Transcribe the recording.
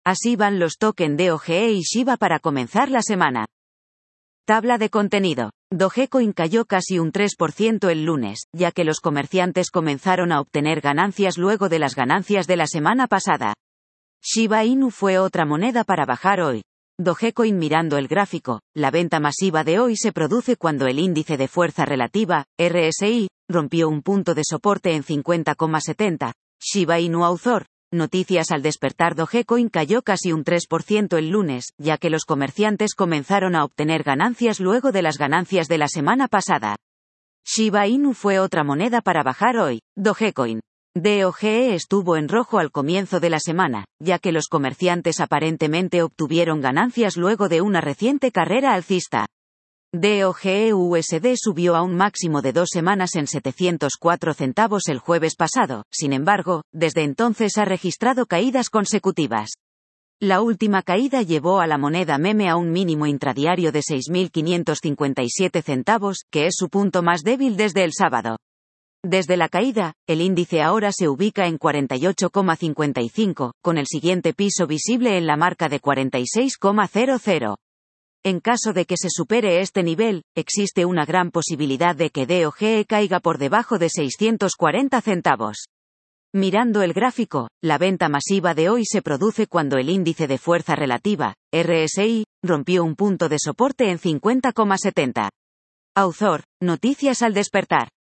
Así van los tokens DOGE y Shiba para comenzar la semana. Tabla de contenido. Dogecoin cayó casi un 3% el lunes, ya que los comerciantes comenzaron a obtener ganancias luego de las ganancias de la semana pasada. Shiba Inu fue otra moneda para bajar hoy. Dogecoin mirando el gráfico, la venta masiva de hoy se produce cuando el índice de fuerza relativa, RSI, rompió un punto de soporte en 50,70. Shiba Inu Author. Noticias al despertar. Dogecoin cayó casi un 3% el lunes, ya que los comerciantes comenzaron a obtener ganancias luego de las ganancias de la semana pasada. Shiba Inu fue otra moneda para bajar hoy. Dogecoin. DOGE estuvo en rojo al comienzo de la semana, ya que los comerciantes aparentemente obtuvieron ganancias luego de una reciente carrera alcista. DOGE USD subió a un máximo de 2 semanas en 704 centavos el jueves pasado, sin embargo, desde entonces ha registrado caídas consecutivas. La última caída llevó a la moneda meme a un mínimo intradiario de 6.557 centavos, que es su punto más débil desde el sábado. Desde la caída, el índice ahora se ubica en 48,55, con el siguiente piso visible en la marca de 46,00. En caso de que se supere este nivel, existe una gran posibilidad de que DOGE caiga por debajo de 640 centavos. Mirando el gráfico, la venta masiva de hoy se produce cuando el índice de fuerza relativa, RSI, rompió un punto de soporte en 50,70. Author, noticias al despertar.